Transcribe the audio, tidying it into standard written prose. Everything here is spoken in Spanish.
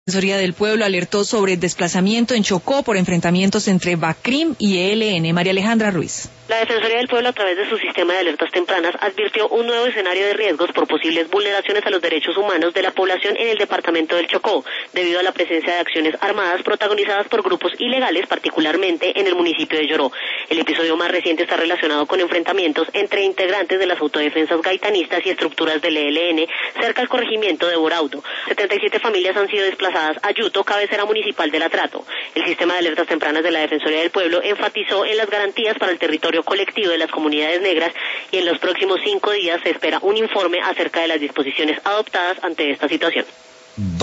La Defensoría del Pueblo alertó sobre desplazamiento en Chocó por enfrentamientos entre BACRIM y ELN. María Alejandra Ruiz. La Defensoría del Pueblo, a través de su sistema de alertas tempranas, advirtió un nuevo escenario de riesgos por posibles vulneraciones a los derechos humanos de la población en el departamento del Chocó, debido a la presencia de acciones armadas protagonizadas por grupos ilegales, particularmente en el municipio de Yoró. El episodio más reciente está relacionado con enfrentamientos entre integrantes de las autodefensas gaitanistas y estructuras del ELN cerca al corregimiento de Boraudo. 77 familias han sido desplazadas a Yuto, cabecera municipal del Atrato. El sistema de alertas tempranas de la Defensoría del Pueblo enfatizó en las garantías para el territorio colectivo de las comunidades negras y en los próximos 5 días se espera un informe acerca de las disposiciones adoptadas ante esta situación.